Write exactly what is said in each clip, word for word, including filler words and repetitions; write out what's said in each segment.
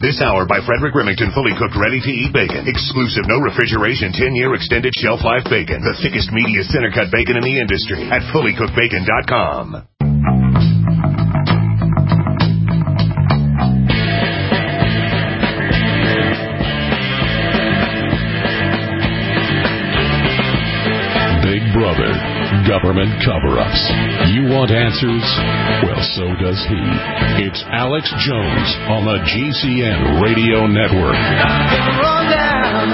This hour by Frederick Remington, fully cooked, ready-to-eat bacon. Exclusive, no refrigeration, ten-year extended shelf life bacon. The thickest, meatiest, center-cut bacon in the industry at fully cooked bacon dot com. Big Brother, government cover-ups. You want answers? Well, so does he. It's Alex Jones on the G C N Radio Network. I've been run down.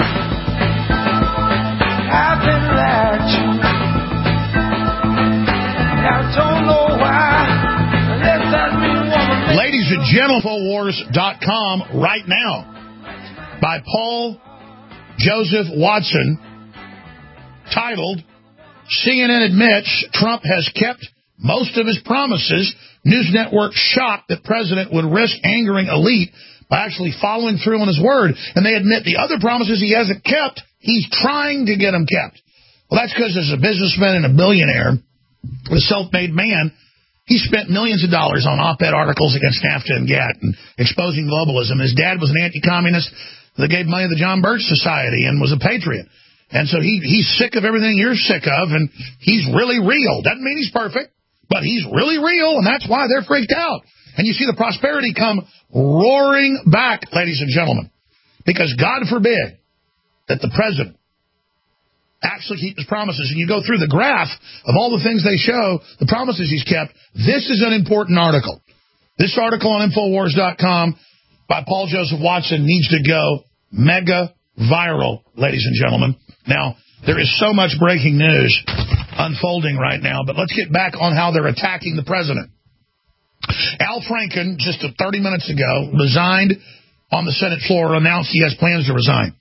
I've been lied to. I don't know why. Let that mean woman. Ladies and gentlemen, Infowars dot com right now by Paul Joseph Watson, titled, C N N admits Trump has kept most of his promises. News network shocked that president would risk angering elite by actually following through on his word. And they admit the other promises he hasn't kept, he's trying to get them kept. Well, that's because as a businessman and a billionaire, a self-made man, he spent millions of dollars on op-ed articles against NAFTA and GATT and exposing globalism. His dad was an anti-communist that gave money to the John Birch Society and was a patriot. And so he he's sick of everything you're sick of, and he's really real. Doesn't mean he's perfect, but he's really real, and that's why they're freaked out. And you see the prosperity come roaring back, ladies and gentlemen, because God forbid that the president actually keep his promises. And you go through the graph of all the things they show, the promises he's kept. This is an important article. This article on Infowars dot com by Paul Joseph Watson needs to go mega viral, ladies and gentlemen. Now, there is so much breaking news unfolding right now, but let's get back on how they're attacking the president. Al Franken, just thirty minutes ago, resigned on the Senate floor, announced he has plans to resign.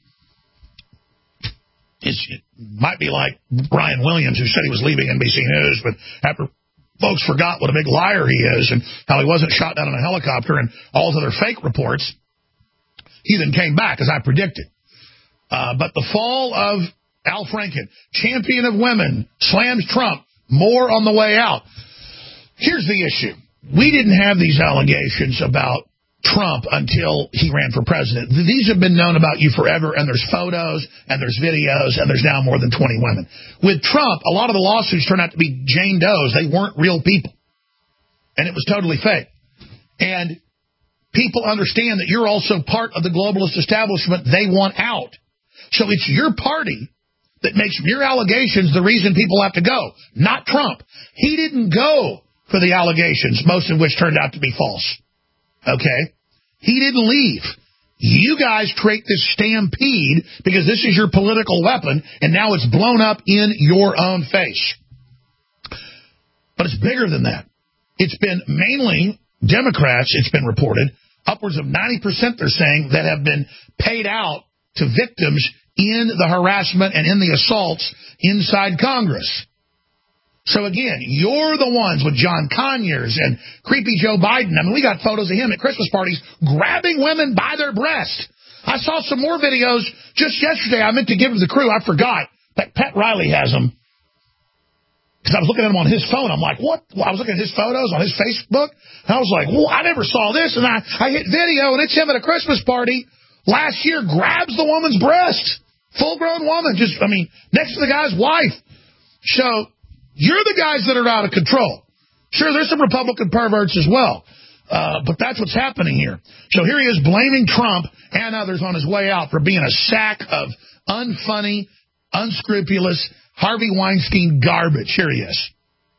It's, it might be like Brian Williams, who said he was leaving N B C News, but after folks forgot what a big liar he is and how he wasn't shot down in a helicopter and all those other fake reports, he then came back, as I predicted. Uh, but the fall of Al Franken, champion of women, slams Trump, more on the way out. Here's the issue. We didn't have these allegations about Trump until he ran for president. These have been known about you forever, and there's photos, and there's videos, and there's now more than twenty women. With Trump, a lot of the lawsuits turned out to be Jane Does. They weren't real people. And it was totally fake. And people understand that you're also part of the globalist establishment they want out. So it's your party that makes mere allegations the reason people have to go, not Trump. He didn't go for the allegations, most of which turned out to be false. Okay? He didn't leave. You guys create this stampede because this is your political weapon, and now it's blown up in your own face. But it's bigger than that. It's been mainly Democrats, it's been reported, upwards of ninety percent, they're saying, that have been paid out to victims in the harassment and in the assaults inside Congress. So again, you're the ones with John Conyers and creepy Joe Biden. I mean, we got photos of him at Christmas parties grabbing women by their breast. I saw some more videos just yesterday. I meant to give them to the crew. I forgot. But Pat Riley has them. Because I was looking at him on his phone. I'm like, what? Well, I was looking at his photos on his Facebook. And I was like, well, I never saw this. And I, I hit video, and it's him at a Christmas party last year, grabs the woman's breast. Full-grown woman, just, I mean, next to the guy's wife. So, you're the guys that are out of control. Sure, there's some Republican perverts as well. Uh, but that's what's happening here. So here he is blaming Trump and others on his way out for being a sack of unfunny, unscrupulous, Harvey Weinstein garbage. Here he is.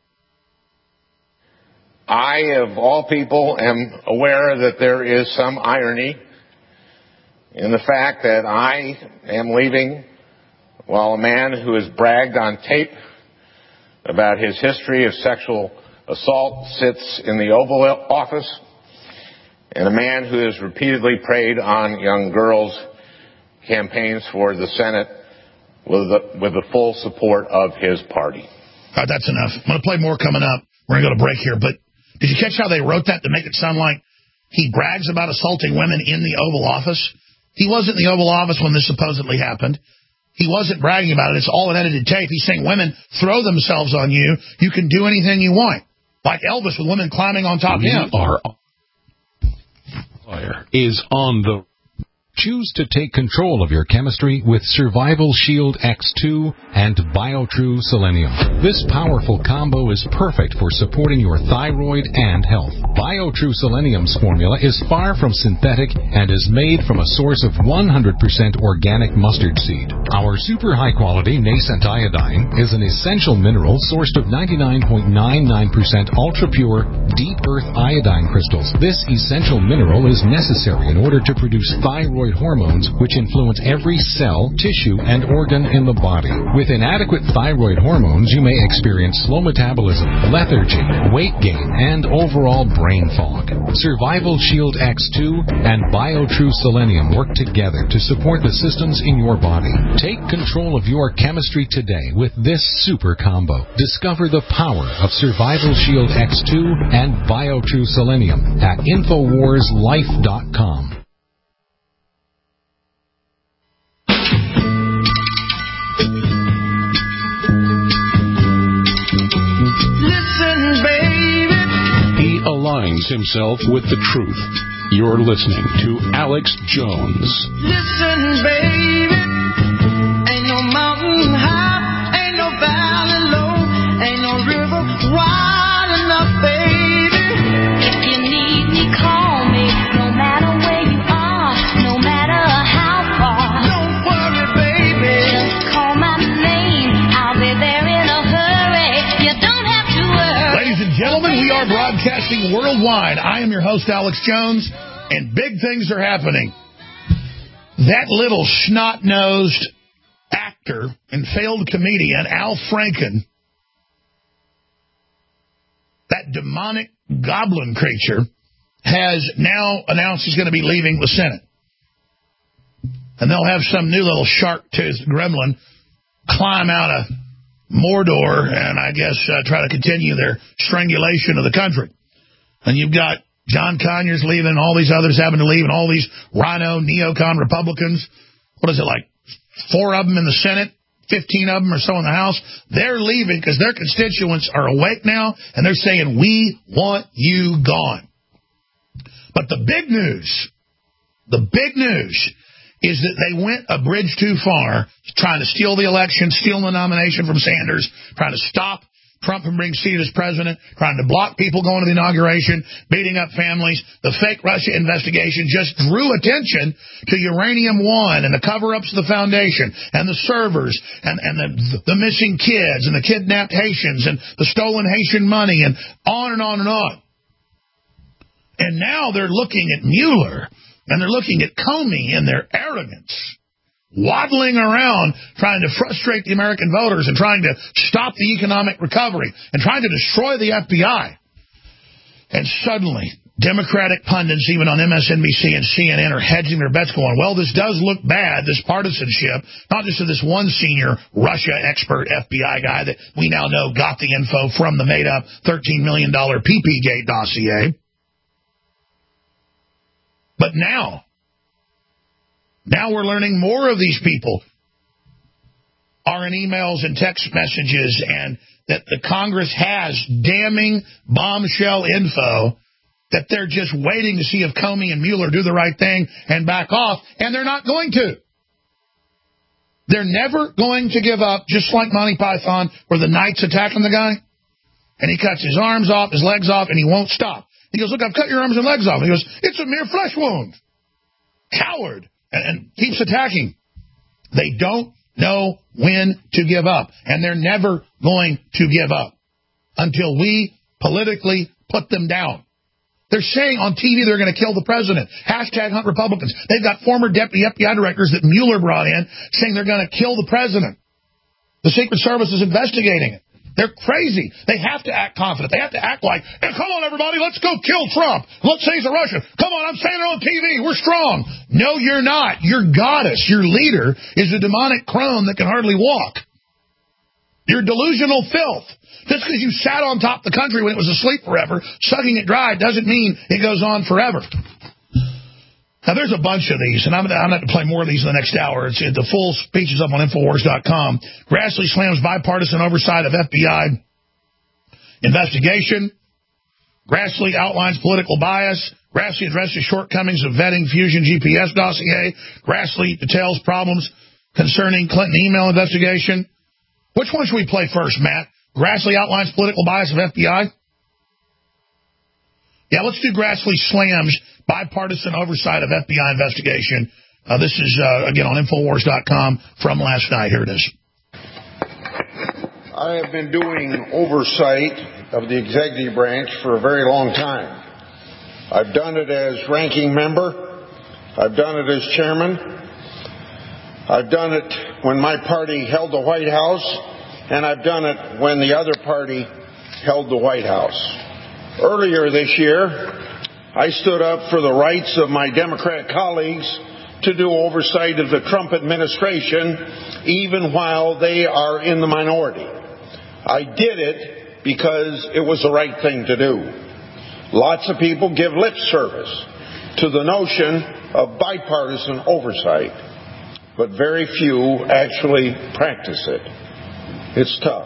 I, of all people, am aware that there is some irony in the fact that I am leaving while a man who has bragged on tape about his history of sexual assault sits in the Oval Office, and a man who has repeatedly preyed on young girls campaigns for the Senate with the, with the full support of his party. All right, that's enough. I'm going to play more coming up. We're going to go to break here, but did you catch how they wrote that to make it sound like he brags about assaulting women in the Oval Office? He wasn't in the Oval Office when this supposedly happened. He wasn't bragging about it. It's all an edited tape. He's saying women throw themselves on you. You can do anything you want. Like Elvis with women climbing on top of him. Are Fire is on the... Choose to take control of your chemistry with Survival Shield X two and BioTrue Selenium. This powerful combo is perfect for supporting your thyroid and health. BioTrue Selenium's formula is far from synthetic and is made from a source of one hundred percent organic mustard seed. Our super high-quality nascent iodine is an essential mineral sourced of ninety-nine point nine nine percent ultra-pure, deep-earth iodine crystals. This essential mineral is necessary in order to produce thyroid hormones, which influence every cell, tissue, and organ in the body. With inadequate thyroid hormones, you may experience slow metabolism, lethargy, weight gain, and overall brain fog. Survival Shield X two and BioTrue Selenium work together to support the systems in your body. Take control of your chemistry today with this super combo. Discover the power of Survival Shield X two and BioTrue Selenium at Infowars Life dot com. Aligns himself with the truth. You're listening to Alex Jones. Listen, baby, ain't no mountain high, ain't no valley low, ain't no river wide enough, baby. If you need me, call me, no matter where you are, no matter how far. Don't worry, baby, just call my name, I'll be there in a hurry. You don't have to worry. Ladies and gentlemen, we are broadcasting worldwide. I am your host, Alex Jones, and big things are happening. That little snot-nosed actor and failed comedian, Al Franken, that demonic goblin creature, has now announced he's going to be leaving the Senate. And they'll have some new little shark-toothed gremlin climb out of Mordor and, I guess, uh, try to continue their strangulation of the country. And you've got John Conyers leaving, and all these others having to leave, and all these rhino, neocon Republicans. What is it, like four of them in the Senate, fifteen of them or so in the House? They're leaving because their constituents are awake now, and they're saying, we want you gone. But the big news, the big news is that they went a bridge too far, trying to steal the election, steal the nomination from Sanders, trying to stop Trump from being seated as president, trying to block people going to the inauguration, beating up families. The fake Russia investigation just drew attention to Uranium One and the cover-ups of the foundation and the servers and, and the, the missing kids and the kidnapped Haitians and the stolen Haitian money and on and on and on. And now they're looking at Mueller and they're looking at Comey and their arrogance, waddling around trying to frustrate the American voters and trying to stop the economic recovery and trying to destroy the F B I. And suddenly, Democratic pundits, even on M S N B C and C N N, are hedging their bets going, well, this does look bad, this partisanship, not just of this one senior Russia expert F B I guy that we now know got the info from the made-up thirteen million dollars P P Gate dossier. But now, now we're learning more of these people are in emails and text messages, and that the Congress has damning bombshell info that they're just waiting to see if Comey and Mueller do the right thing and back off, and they're not going to. They're never going to give up, just like Monty Python, where the knight's attacking the guy, and he cuts his arms off, his legs off, and he won't stop. He goes, look, I've cut your arms and legs off. And he goes, it's a mere flesh wound. Coward. And, and keeps attacking. They don't know when to give up. And they're never going to give up until we politically put them down. They're saying on T V they're going to kill the president. Hashtag hunt Republicans. They've got former deputy F B I directors that Mueller brought in saying they're going to kill the president. The Secret Service is investigating it. They're crazy. They have to act confident. They have to act like, hey, come on, everybody, let's go kill Trump. Let's say he's a Russian. Come on, I'm saying it on T V. We're strong. No, you're not. Your goddess, your leader, is a demonic crone that can hardly walk. You're delusional filth. Just because you sat on top of the country when it was asleep forever, sucking it dry, doesn't mean it goes on forever. Now, there's a bunch of these, and I'm, I'm going to play more of these in the next hour. It's, it, the full speech is up on Infowars dot com. Grassley slams bipartisan oversight of F B I investigation. Grassley outlines political bias. Grassley addresses shortcomings of vetting Fusion G P S dossier. Grassley details problems concerning Clinton email investigation. Which one should we play first, Matt? Grassley outlines political bias of F B I? Yeah, let's do Grassley slams bipartisan oversight of F B I investigation. Uh, this is, uh, again, on Infowars dot com from last night. Here it is. I have been doing oversight of the executive branch for a very long time. I've done it as ranking member. I've done it as chairman. I've done it when my party held the White House, and I've done it when the other party held the White House. Earlier this year, I stood up for the rights of my Democrat colleagues to do oversight of the Trump administration, even while they are in the minority. I did it because it was the right thing to do. Lots of people give lip service to the notion of bipartisan oversight, but very few actually practice it. It's tough.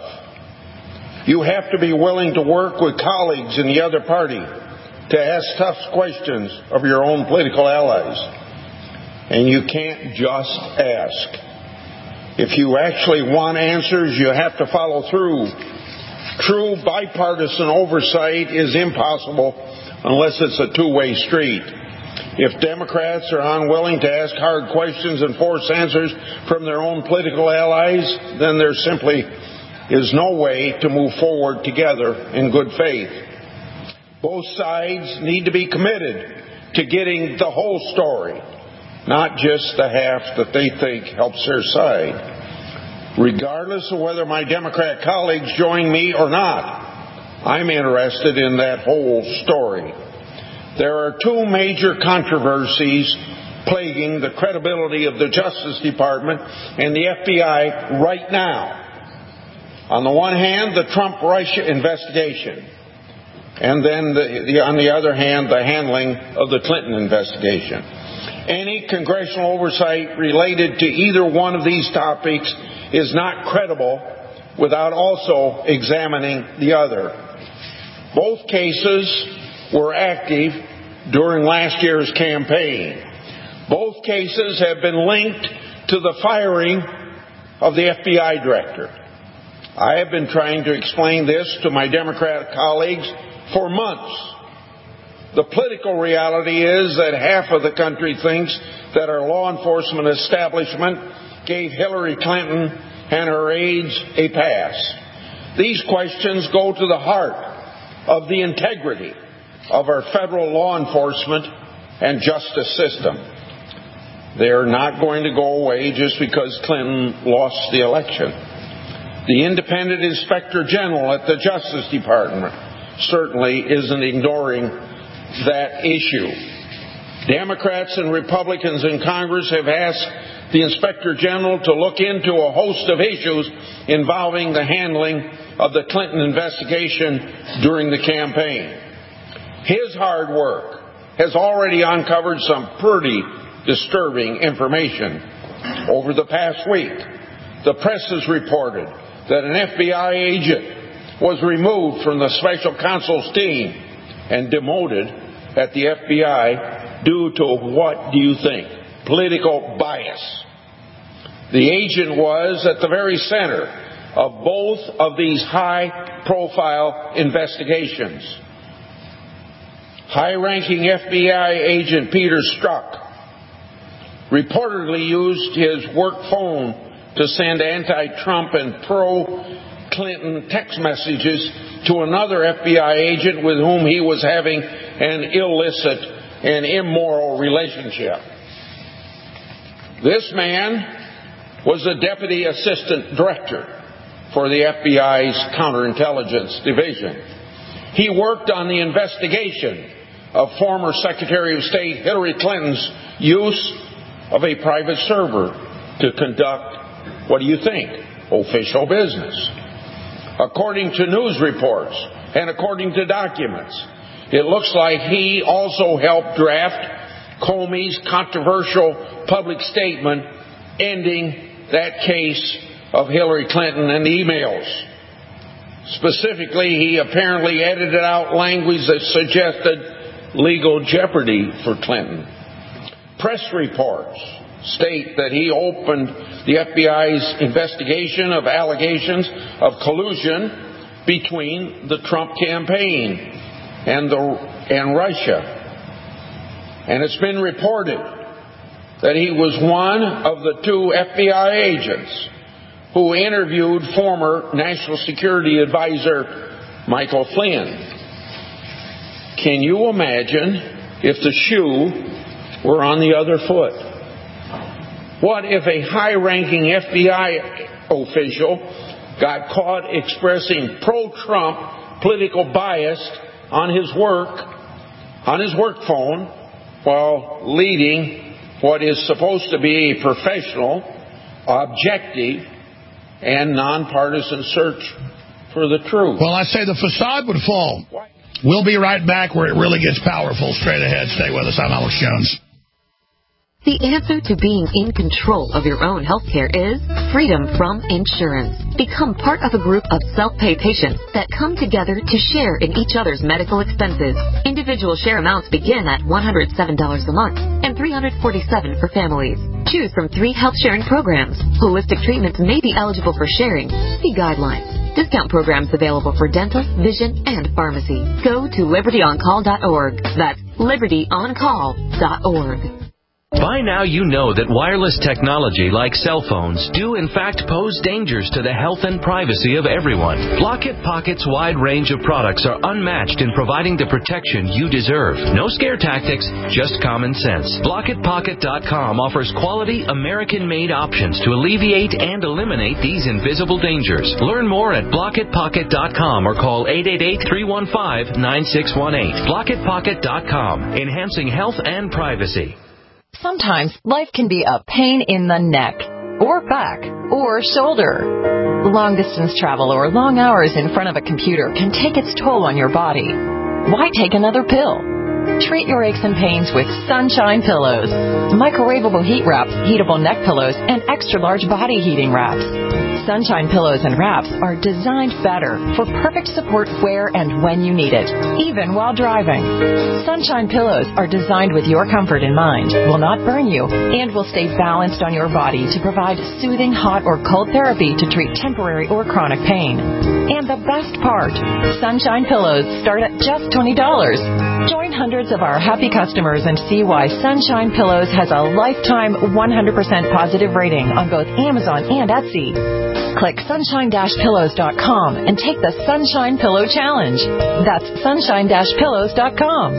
You have to be willing to work with colleagues in the other party to ask tough questions of your own political allies. And you can't just ask. If you actually want answers, you have to follow through. True bipartisan oversight is impossible unless it's a two-way street. If Democrats are unwilling to ask hard questions and force answers from their own political allies, then there simply is no way to move forward together in good faith. Both sides need to be committed to getting the whole story, not just the half that they think helps their side. Regardless of whether my Democrat colleagues join me or not, I'm interested in that whole story. There are two major controversies plaguing the credibility of the Justice Department and the F B I right now. On the one hand, the Trump-Russia investigation, and then the, the, on the other hand, the handling of the Clinton investigation. Any congressional oversight related to either one of these topics is not credible without also examining the other. Both cases were active during last year's campaign. Both cases have been linked to the firing of the F B I director. I have been trying to explain this to my Democratic colleagues for months. The political reality is that half of the country thinks that our law enforcement establishment gave Hillary Clinton and her aides a pass. These questions go to the heart of the integrity of our federal law enforcement and justice system. They're not going to go away just because Clinton lost the election. The independent inspector general at the Justice Department certainly isn't ignoring that issue. Democrats and Republicans in Congress have asked the inspector general to look into a host of issues involving the handling of the Clinton investigation during the campaign. His hard work has already uncovered some pretty disturbing information. Over the past week, the press has reported that an F B I agent was removed from the special counsel's team and demoted at the F B I due to, what do you think, political bias. The agent was at the very center of both of these high-profile investigations. High-ranking F B I agent Peter Strzok reportedly used his work phone to send anti-Trump and pro-Clinton text messages to another F B I agent with whom he was having an illicit and immoral relationship. This man was the Deputy Assistant Director for the F B I's Counterintelligence Division. He worked on the investigation of former Secretary of State Hillary Clinton's use of a private server to conduct, what do you think, official business. According to news reports and according to documents, it looks like he also helped draft Comey's controversial public statement ending that case of Hillary Clinton and emails. Specifically, he apparently edited out language that suggested legal jeopardy for Clinton. Press reports state that he opened the F B I's investigation of allegations of collusion between the Trump campaign and, the, and Russia. And it's been reported that he was one of the two F B I agents who interviewed former National Security Advisor Michael Flynn. Can you imagine if the shoe were on the other foot? What if a high-ranking F B I official got caught expressing pro-Trump political bias on his work, on his work phone, while leading what is supposed to be a professional, objective, and nonpartisan search for the truth? Well, I say the facade would fall. We'll be right back where it really gets powerful. Straight ahead. Stay with us. I'm Alex Jones. The answer to being in control of your own health care is freedom from insurance. Become part of a group of self-pay patients that come together to share in each other's medical expenses. Individual share amounts begin at one hundred seven dollars a month and three hundred forty-seven dollars for families. Choose from three health-sharing programs. Holistic treatments may be eligible for sharing. See guidelines. Discount programs available for dental, vision, and pharmacy. Go to liberty on call dot org. That's liberty on call dot org. By now you know that wireless technology like cell phones do in fact pose dangers to the health and privacy of everyone. Blockit Pocket's wide range of products are unmatched in providing the protection you deserve. No scare tactics, just common sense. Blockit Pocket dot com offers quality American-made options to alleviate and eliminate these invisible dangers. Learn more at Blockit Pocket dot com or call eight eight eight, three one five, nine six one eight. Blockit Pocket dot com, enhancing health and privacy. Sometimes life can be a pain in the neck, or back, or shoulder. Long-distance travel or long hours in front of a computer can take its toll on your body. Why take another pill? Treat your aches and pains with Sunshine Pillows. Microwavable heat wraps, heatable neck pillows, and extra-large body heating wraps. Sunshine Pillows and wraps are designed better for perfect support where and when you need it, even while driving. Sunshine Pillows are designed with your comfort in mind, will not burn you, and will stay balanced on your body to provide soothing hot or cold therapy to treat temporary or chronic pain. And the best part, Sunshine Pillows start at just twenty dollars. Join hundreds of our happy customers and see why Sunshine Pillows has a lifetime one hundred percent positive rating on both Amazon and Etsy. Click sunshine dash pillows dot com and take the Sunshine Pillow Challenge. That's sunshine dash pillows dot com.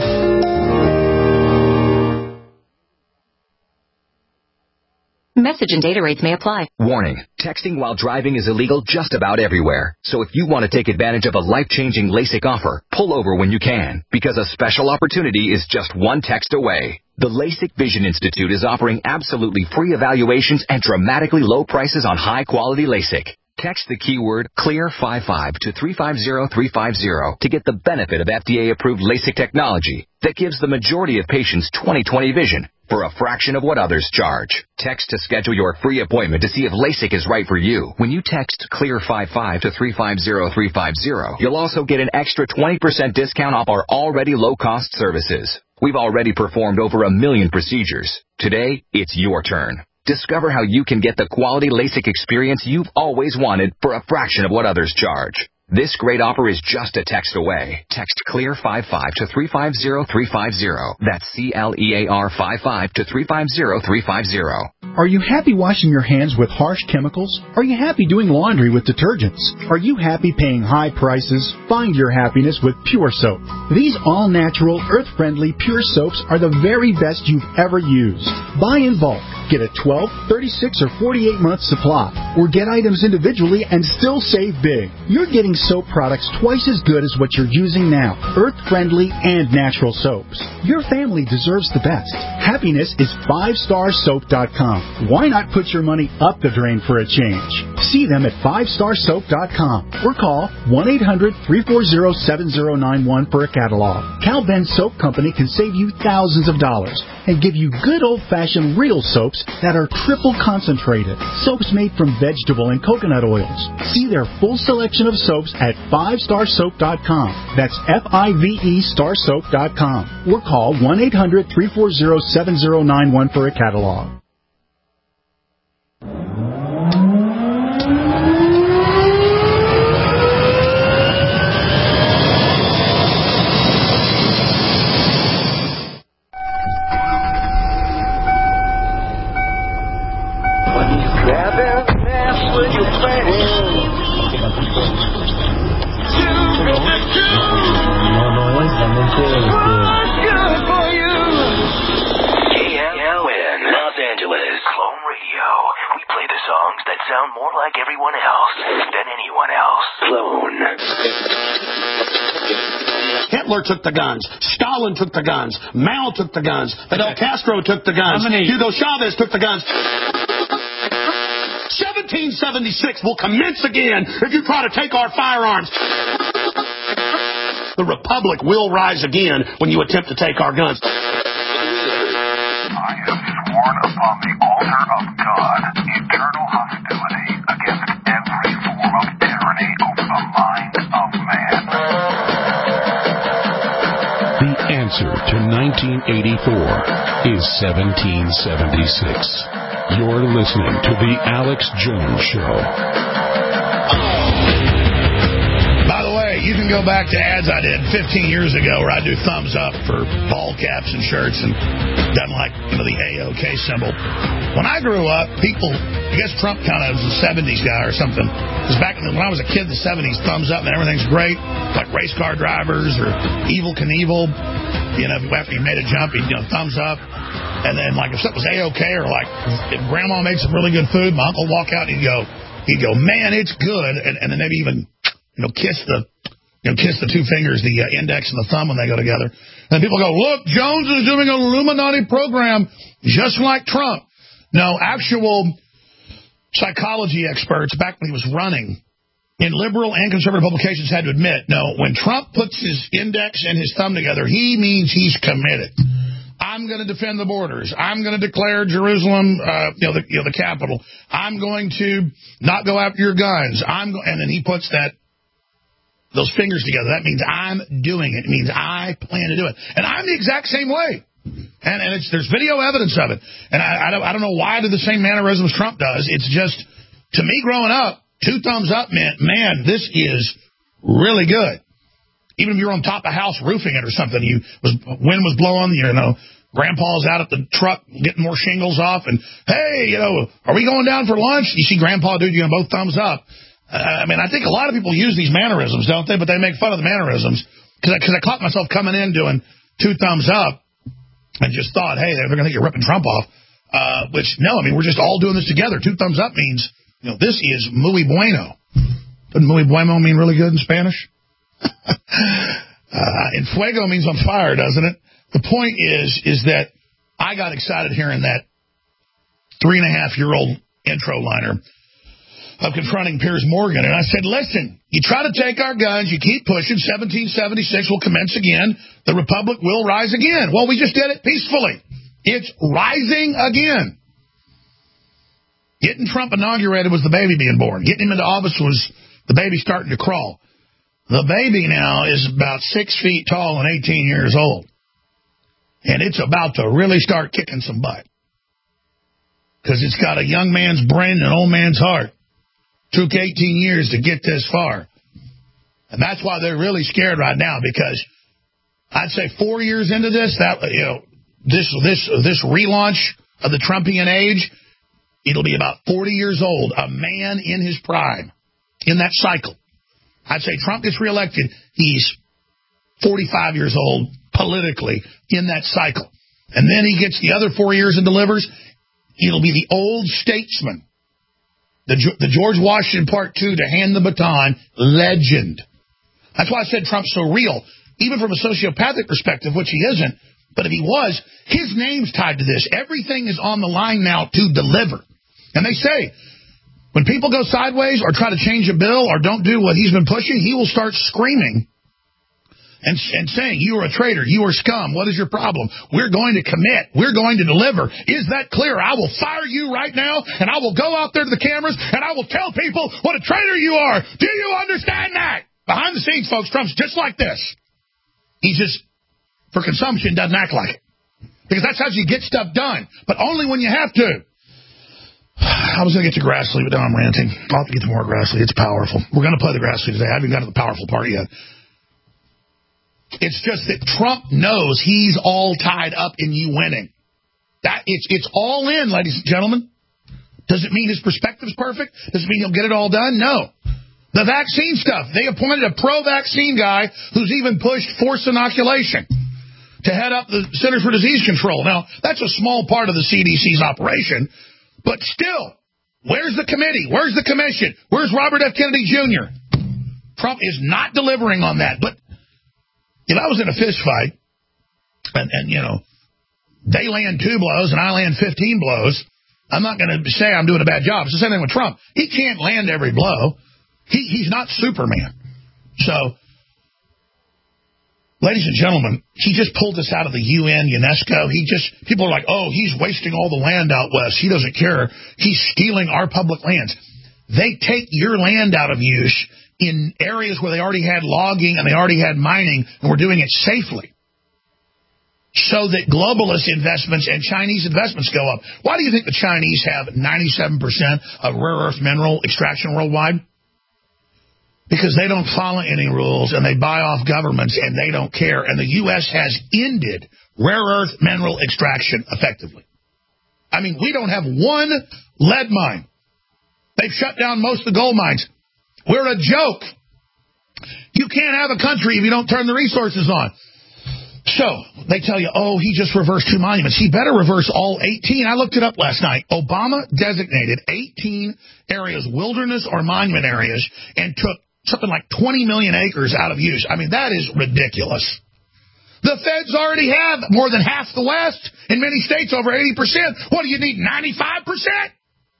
Message and data rates may apply. Warning, texting while driving is illegal just about everywhere. So if you want to take advantage of a life-changing LASIK offer, pull over when you can, because a special opportunity is just one text away. The LASIK Vision Institute is offering absolutely free evaluations and dramatically low prices on high-quality LASIK. Text the keyword CLEAR fifty-five to three five zero three five zero to get the benefit of F D A-approved LASIK technology that gives the majority of patients twenty twenty vision for a fraction of what others charge. Text to schedule your free appointment to see if LASIK is right for you. When you text CLEAR fifty-five to three five zero three five zero, you'll also get an extra twenty percent discount off our already low-cost services. We've already performed over a million procedures. Today, it's your turn. Discover how you can get the quality LASIK experience you've always wanted for a fraction of what others charge. This great offer is just a text away. Text CLEAR fifty-five to three five zero three five zero. That's C L E A R fifty-five to three five zero three five zero. Are you happy washing your hands with harsh chemicals? Are you happy doing laundry with detergents? Are you happy paying high prices? Find your happiness with Pure Soap. These all-natural, earth-friendly Pure Soaps are the very best you've ever used. Buy in bulk. Get a twelve, thirty-six, or forty-eight month supply. Or get items individually and still save big. You're getting soap products twice as good as what you're using now. Earth-friendly and natural soaps. Your family deserves the best. Happiness is five star soap dot com. Why not put your money up the drain for a change? See them at five star soap dot com or call one eight hundred three four zero seven zero nine one for a catalog. Cal Ben Soap Company can save you thousands of dollars and give you good old-fashioned real soaps that are triple concentrated. Soaps made from vegetable, and coconut oils. See their full selection of soaps at five star soap dot com. That's F I V E star soap dot com. Or call one eight hundred, three four zero, seven zero nine one for a catalog. Sound more like everyone else than anyone else. Clone. Hitler took the guns. Stalin took the guns. Mao took the guns. Fidel Castro took the guns. Hugo Chavez took the guns. seventeen seventy-six will commence again if you try to take our firearms. The Republic will rise again when you attempt to take our guns. I have sworn upon the altar of God eternal hostility against every form of tyranny over the mind of man. The answer to nineteen eighty-four is seventeen seventy-six. You're listening to The Alex Jones Show. By the way, you can go back to ads I did fifteen years ago where I do thumbs up for ball caps and shirts and done like, you know, the A O K symbol. When I grew up, people, I guess Trump kind of was a seventies guy or something. Because back in the, when I was a kid in the seventies, thumbs up and everything's great. Like race car drivers or Evel Knievel. You know, after you made a jump, you know, thumbs up. And then, like, if something was A O K or, like, if Grandma made some really good food, my uncle would walk out and he'd go, he'd go, man, it's good. And, and then maybe even, you know, kiss the, you know, kiss the two fingers, the uh, index and the thumb when they go together. And people go, look, Jones is doing an Illuminati program just like Trump. No, actual psychology experts, back when he was running, in liberal and conservative publications had to admit, no, when Trump puts his index and his thumb together, he means he's committed. I'm going to defend the borders. I'm going to declare Jerusalem, uh, you know, the, you know, the capital. I'm going to not go after your guns. I'm go- and then he puts that those fingers together. That means I'm doing it. It means I plan to do it. And I'm the exact same way. And, and it's, there's video evidence of it. And I, I, don't, I don't know why I do the same mannerisms Trump does. It's just, to me growing up, two thumbs up meant, man, this is really good. Even if you're on top of a house roofing it or something, you was wind was blowing, you know, Grandpa's out at the truck getting more shingles off, and, hey, you know, are we going down for lunch? You see Grandpa do, you know, both thumbs up. Uh, I mean, I think a lot of people use these mannerisms, don't they? But they make fun of the mannerisms. Because I, cause I caught myself coming in doing two thumbs up and just thought, hey, they're, they're going to think you're ripping Trump off. Uh, which, no, I mean, we're just all doing this together. Two thumbs up means, you know, this is muy bueno. Doesn't muy bueno mean really good in Spanish? uh, and fuego means on fire, doesn't it? The point is, is that I got excited hearing that three and a half year old intro liner of confronting Piers Morgan. And I said, listen, you try to take our guns, you keep pushing, seventeen seventy-six will commence again. The Republic will rise again. Well, we just did it peacefully. It's rising again. Getting Trump inaugurated was the baby being born. Getting him into office was the baby starting to crawl. The baby now is about six feet tall and eighteen years old. And it's about to really start kicking some butt. Because it's got a young man's brain and an old man's heart. Took eighteen years to get this far. And that's why they're really scared right now, because I'd say four years into this, that you know, this this this relaunch of the Trumpian age, it'll be about forty years old, a man in his prime, in that cycle. I'd say Trump gets reelected, he's forty-five years old politically in that cycle. And then he gets the other four years and delivers, it'll be the old statesman. The, the George Washington Part Two to hand the baton, legend. That's why I said Trump's so real, even from a sociopathic perspective, which he isn't. But if he was, his name's tied to this. Everything is on the line now to deliver. And they say, when people go sideways or try to change a bill or don't do what he's been pushing, he will start screaming and, and saying, you are a traitor, you are scum, what is your problem? We're going to commit, we're going to deliver. Is that clear? I will fire you right now, and I will go out there to the cameras, and I will tell people what a traitor you are. Do you understand that? Behind the scenes, folks, Trump's just like this. He just, for consumption, doesn't act like it. Because that's how you get stuff done, but only when you have to. I was going to get to Grassley, but now I'm ranting. I'll have to get to more Grassley. It's powerful. We're going to play the Grassley today. I haven't got to the powerful part yet. It's just that Trump knows he's all tied up in you winning. That it's it's all in, ladies and gentlemen. Does it mean his perspective's perfect? Does it mean he'll get it all done? No. The vaccine stuff. They appointed a pro-vaccine guy who's even pushed forced inoculation to head up the Centers for Disease Control. Now, that's a small part of the C D C's operation, but still, where's the committee? Where's the commission? Where's Robert F. Kennedy Junior? Trump is not delivering on that, but if I was in a fist fight, and, and, you know, they land two blows and I land fifteen blows, I'm not going to say I'm doing a bad job. It's the same thing with Trump. He can't land every blow. He, he's not Superman. So, ladies and gentlemen, he just pulled us out of the U N, UNESCO. He just, people are like, oh, he's wasting all the land out west. He doesn't care. He's stealing our public lands. They take your land out of use in areas where they already had logging and they already had mining, and we're doing it safely so that globalist investments and Chinese investments go up. Why do you think the Chinese have ninety-seven percent of rare earth mineral extraction worldwide? Because they don't follow any rules, and they buy off governments, and they don't care. And the U S has ended rare earth mineral extraction effectively. I mean, we don't have one lead mine. They've shut down most of the gold mines. We're a joke. You can't have a country if you don't turn the resources on. So, they tell you, oh, he just reversed two monuments. He better reverse all eighteen. I looked it up last night. Obama designated eighteen areas, wilderness or monument areas, and took something like twenty million acres out of use. I mean, that is ridiculous. The feds already have more than half the West. In many states, over eighty percent. What do you need, ninety-five percent?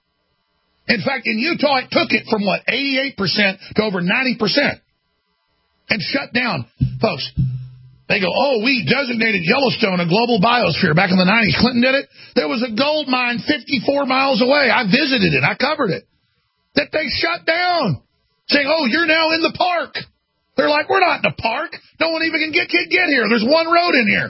In fact, in Utah, it took it from, what, eighty-eight percent to over ninety percent. And shut down. Folks, they go, oh, we designated Yellowstone a global biosphere back in the nineties. Clinton did it. There was a gold mine fifty-four miles away. I visited it. I covered it. That they shut down. Saying, oh, you're now in the park. They're like, we're not in the park. No one even can get, can get here. There's one road in here.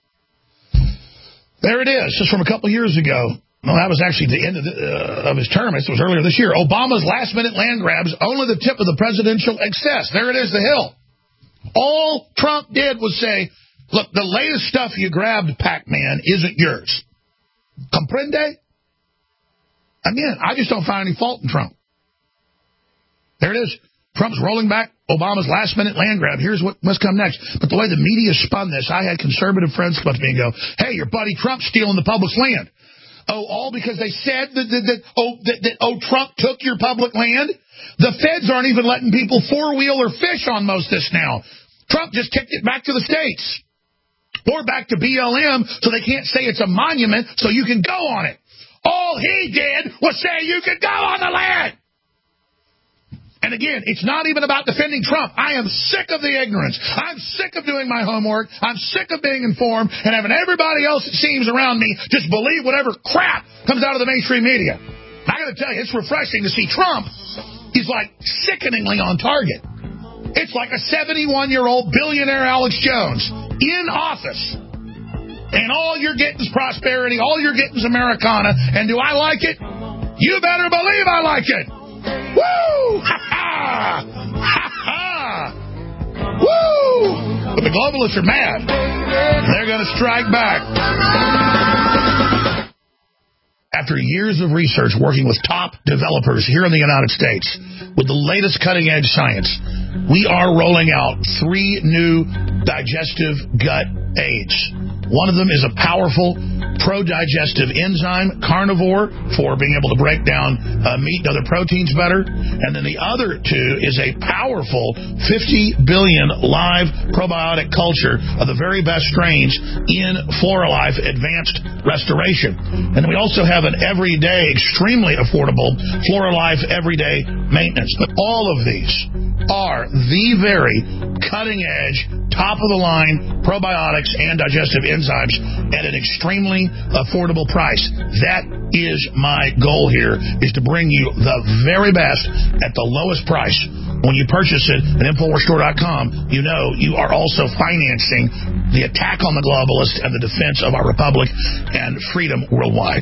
There it is. Just from a couple years ago. Well, that was actually the end of, the, uh, of his term. It was earlier this year. Obama's last-minute land grabs, only the tip of the presidential excess. There it is, the hill. All Trump did was say, look, the latest stuff you grabbed, Pac-Man, isn't yours. Comprende? Again, I just don't find any fault in Trump. There it is. Trump's rolling back Obama's last-minute land grab. Here's what must come next. But the way the media spun this, I had conservative friends come up to me and go, hey, your buddy Trump's stealing the public's land. Oh, all because they said that, that, that, oh, that, that, oh, Trump took your public land? The feds aren't even letting people four-wheel or fish on most of this now. Trump just kicked it back to the states. Or back to B L M so they can't say it's a monument so you can go on it. All he did was say you could go on the land. And again, it's not even about defending Trump. I am sick of the ignorance. I'm sick of doing my homework. I'm sick of being informed and having everybody else, it seems, around me just believe whatever crap comes out of the mainstream media. I got to tell you, it's refreshing to see Trump. He's like sickeningly on target. It's like a seventy-one-year-old billionaire Alex Jones in office. And all you're getting is prosperity. All you're getting is Americana. And do I like it? You better believe I like it. Woo! Ha-ha! Ha-ha! Woo! But the globalists are mad. They're going to strike back. After years of research working with top developers here in the United States with the latest cutting-edge science, we are rolling out three new digestive gut aids. One of them is a powerful pro-digestive enzyme, carnivore, for being able to break down uh, meat and other proteins better. And then the other two is a powerful fifty billion live probiotic culture of the very best strains in Floralife Advanced Restoration. And we also have an everyday, extremely affordable Floralife Everyday Maintenance. But all of these are the very cutting-edge, top-of-the-line probiotics and digestive enzymes at an extremely affordable price. That is my goal here, is to bring you the very best at the lowest price. When you purchase it at Infowars Store dot com, you know you are also financing the attack on the globalists and the defense of our republic and freedom worldwide.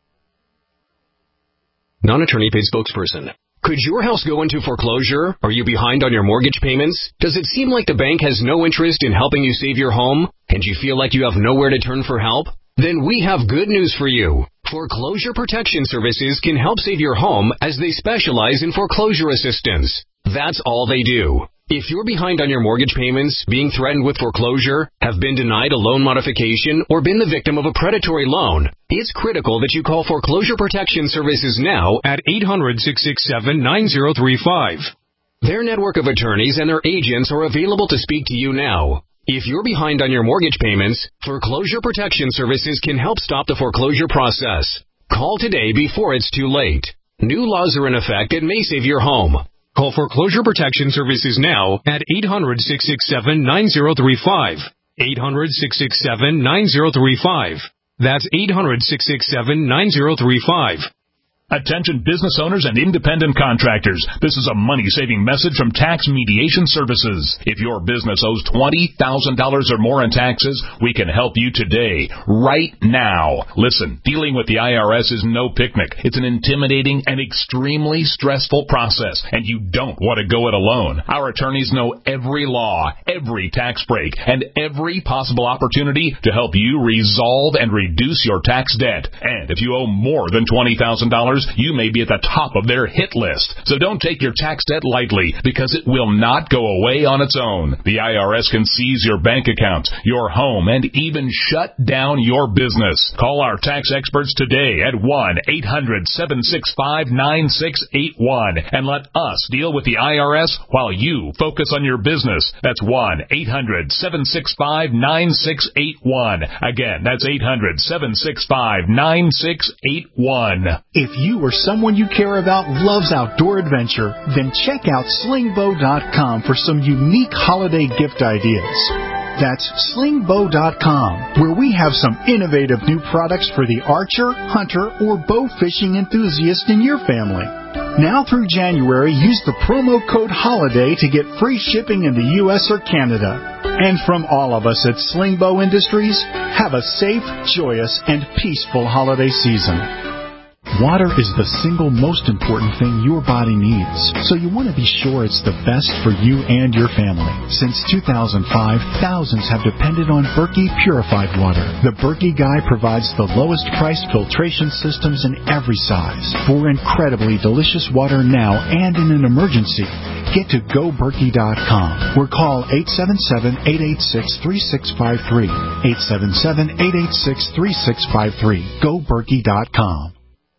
Non-attorney paid spokesperson. Could your house go into foreclosure? Are you behind on your mortgage payments? Does it seem like the bank has no interest in helping you save your home, and you feel like you have nowhere to turn for help? Then we have good news for you. Foreclosure Protection Services can help save your home as they specialize in foreclosure assistance. That's all they do. If you're behind on your mortgage payments, being threatened with foreclosure, have been denied a loan modification, or been the victim of a predatory loan, it's critical that you call Foreclosure Protection Services now at eight hundred, six six seven, nine zero three five. Their network of attorneys and their agents are available to speak to you now. If you're behind on your mortgage payments, Foreclosure Protection Services can help stop the foreclosure process. Call today before it's too late. New laws are in effect that may save your home. Call Foreclosure Protection Services now at eight hundred, six six seven, nine zero three five. eight hundred, six six seven, nine zero three five. That's eight hundred, six six seven, nine zero three five. Attention business owners and independent contractors. This is a money-saving message from Tax Mediation Services. If your business owes twenty thousand dollars or more in taxes, we can help you today, right now. Listen, dealing with the I R S is no picnic. It's an intimidating and extremely stressful process, and you don't want to go it alone. Our attorneys know every law, every tax break, and every possible opportunity to help you resolve and reduce your tax debt. And if you owe more than twenty thousand dollars, you may be at the top of their hit list. So don't take your tax debt lightly, because it will not go away on its own. The I R S can seize your bank accounts, your home, and even shut down your business. Call our tax experts today at one eight hundred, seven six five, nine six eight one and let us deal with the I R S while you focus on your business. That's one eight hundred, seven six five, nine six eight one. Again, that's eight hundred, seven six five, nine six eight one. If you or someone you care about loves outdoor adventure, then check out sling bow dot com for some unique holiday gift ideas. That's sling bow dot com, where we have some innovative new products for the archer, hunter, or bow fishing enthusiast in your family. Now through January, use the promo code HOLIDAY to get free shipping in the U S or Canada. And from all of us at Sling Bow Industries, have a safe, joyous, and peaceful holiday season. Water is the single most important thing your body needs, so you want to be sure it's the best for you and your family. Since two thousand five, thousands have depended on Berkey purified water. The Berkey Guy provides the lowest priced filtration systems in every size for incredibly delicious water now and in an emergency. Get to go berkey dot com or call eight seven seven, eight eight six, three six five three. eight seven seven, eight eight six, three six five three. go berkey dot com.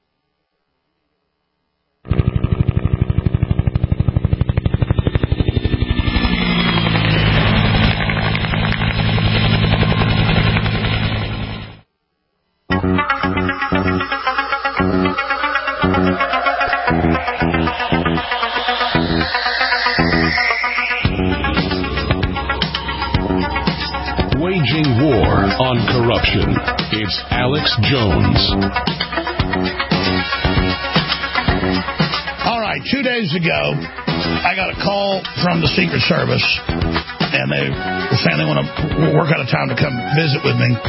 Waging war on corruption. It's Alex Jones. All right, two days ago, I got a call from the Secret Service, and they were saying they want to work out a time to come visit with me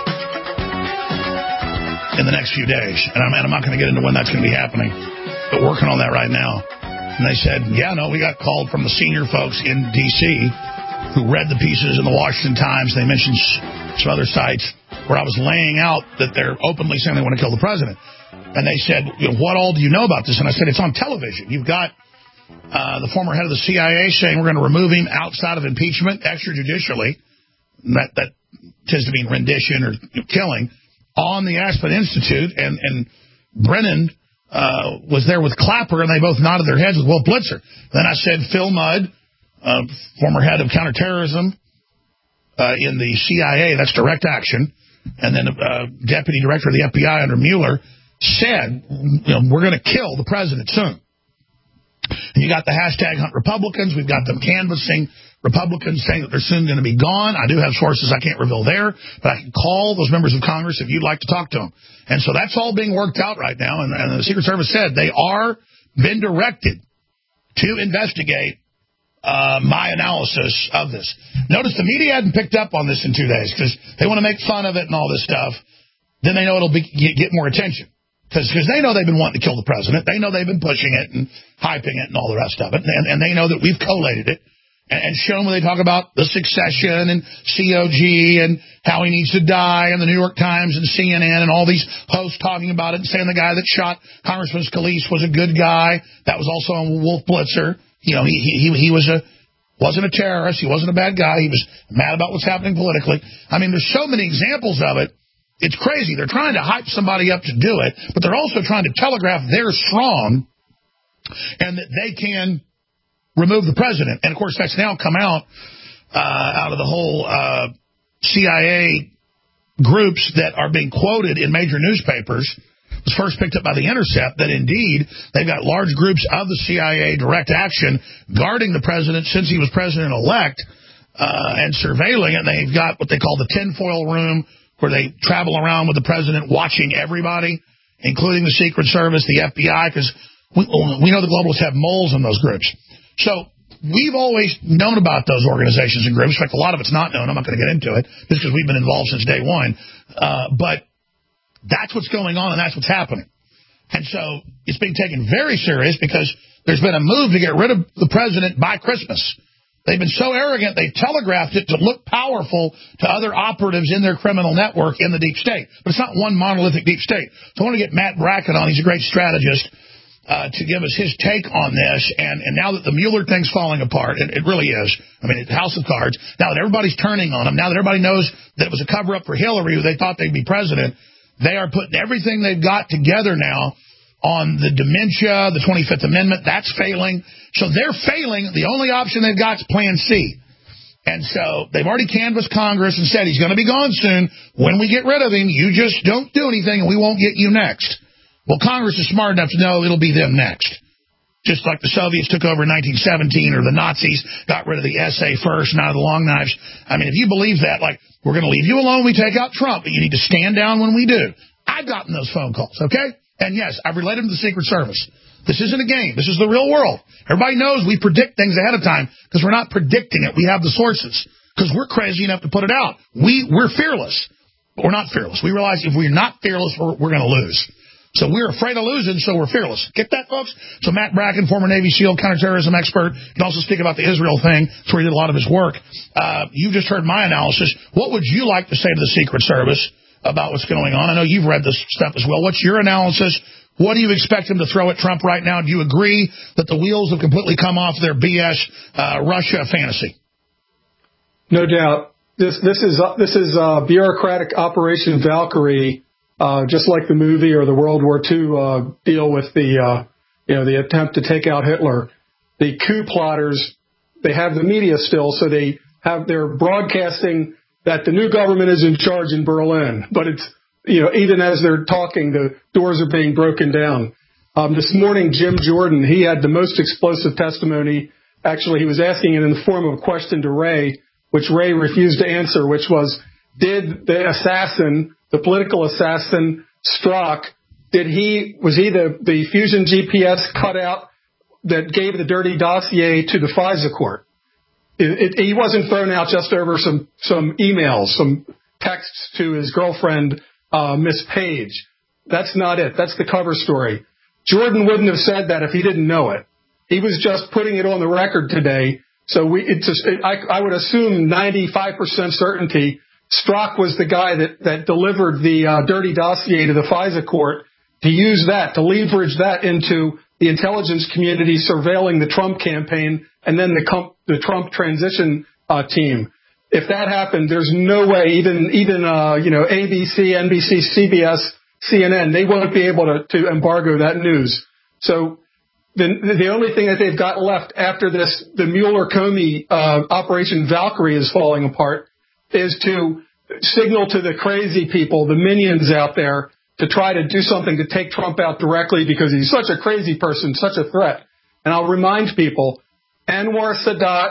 in the next few days. And I'm, and I'm not going to get into when that's going to be happening, but working on that right now. And they said, yeah, no, we got called from the senior folks in D C who read the pieces in the Washington Times. They mentioned some other sites where I was laying out that they're openly saying they want to kill the president. And they said, you know, what all do you know about this? And I said, it's on television. You've got uh, the former head of the C I A saying we're going to remove him outside of impeachment, extrajudicially. That, that tends to mean rendition or you know, killing, on the Aspen Institute. And, and Brennan uh, was there with Clapper, and they both nodded their heads with Wolf Blitzer. Then I said Phil Mudd, uh, former head of counterterrorism uh, in the C I A, that's direct action, and then uh, deputy director of the F B I under Mueller, said, you know, we're going to kill the president soon. And you got the hashtag Hunt Republicans. We've got them canvassing Republicans saying that they're soon going to be gone. I do have sources I can't reveal there, but I can call those members of Congress if you'd like to talk to them. And so that's all being worked out right now. And, and the Secret Service said they are been directed to investigate uh, my analysis of this. Notice the media hadn't picked up on this in two days because they want to make fun of it and all this stuff. Then they know it'll be, get more attention. Because they know they've been wanting to kill the president. They know they've been pushing it and hyping it and all the rest of it. And, and they know that we've collated it and, and shown when they talk about the succession and C O G and how he needs to die and the New York Times and C N N and all these hosts talking about it and saying the guy that shot Congressman Scalise was a good guy. That was also on Wolf Blitzer. You know, he, he, he was a, wasn't a terrorist. He wasn't a bad guy. He was mad about what's happening politically. I mean, there's so many examples of it. It's crazy. They're trying to hype somebody up to do it, but they're also trying to telegraph they're strong and that they can remove the president. And, of course, that's now come out uh, out of the whole uh, C I A groups that are being quoted in major newspapers. It was first picked up by The Intercept that, indeed, they've got large groups of the C I A direct action guarding the president since he was president-elect uh, and surveilling it. And they've got what they call the tinfoil room, where they travel around with the president watching everybody, including the Secret Service, the F B I, because we, we know the globalists have moles in those groups. So we've always known about those organizations and groups. In fact, a lot of it's not known. I'm not going to get into it just because we've been involved since day one. Uh, but that's what's going on, and that's what's happening. And so it's being taken very serious because there's been a move to get rid of the president by Christmas. They've been so arrogant, they telegraphed it to look powerful to other operatives in their criminal network in the deep state. But it's not one monolithic deep state. So I want to get Matt Bracken on. He's a great strategist uh, to give us his take on this. And, and now that the Mueller thing's falling apart, and it really is, I mean, it's House of Cards, now that everybody's turning on him, now that everybody knows that it was a cover-up for Hillary, who they thought they'd be president, they are putting everything they've got together now on the dementia, the twenty-fifth Amendment. That's failing. So they're failing. The only option they've got is Plan C. And so they've already canvassed Congress and said he's going to be gone soon. When we get rid of him, you just don't do anything and we won't get you next. Well, Congress is smart enough to know it'll be them next. Just like the Soviets took over in nineteen seventeen or the Nazis got rid of the S A first, now the long knives. I mean, if you believe that, like, we're going to leave you alone when we take out Trump, but you need to stand down when we do. I've gotten those phone calls, okay? And, yes, I've related them to the Secret Service. This isn't a game. This is the real world. Everybody knows we predict things ahead of time because we're not predicting it. We have the sources because we're crazy enough to put it out. We, we're fearless, but we're not fearless. We realize if we're not fearless, we're, we're going to lose. So we're afraid of losing, so we're fearless. Get that, folks? So Matt Bracken, former Navy SEAL, counterterrorism expert, can also speak about the Israel thing. That's where he did a lot of his work. Uh, you just heard my analysis. What would you like to say to the Secret Service about what's going on? I know you've read this stuff as well. What's your analysis? What do you expect them to throw at Trump right now? Do you agree that the wheels have completely come off their B S uh, Russia fantasy? No doubt. This this is uh, this is uh, bureaucratic Operation Valkyrie, uh, just like the movie or the World War Two uh, deal with the uh, you know the attempt to take out Hitler. The coup plotters, they have the media still, so they have they're broadcasting that the new government is in charge in Berlin, but it's, you know, even as they're talking, the doors are being broken down. Um, this morning, Jim Jordan, he had the most explosive testimony. Actually, he was asking it in the form of a question to Ray, which Ray refused to answer, which was, did the assassin, the political assassin, Strzok, did he, was he the, the Fusion G P S cutout that gave the dirty dossier to the FISA court? It, it, he wasn't thrown out just over some, some emails, some texts to his girlfriend, uh, Miss Page. That's not it. That's the cover story. Jordan wouldn't have said that if he didn't know it. He was just putting it on the record today. So we, it just, it, I, I would assume ninety-five percent certainty Strzok was the guy that, that delivered the uh, dirty dossier to the FISA court to use that, to leverage that into the intelligence community surveilling the Trump campaign and then the, com- the Trump transition uh, team. If that happened, there's no way even, even uh, you know, A B C, N B C, C B S, C N N, they won't be able to, to embargo that news. So the, the only thing that they've got left after this, the Mueller-Comey uh, Operation Valkyrie is falling apart, is to signal to the crazy people, the minions out there, to try to do something to take Trump out directly because he's such a crazy person, such a threat. And I'll remind people, Anwar Sadat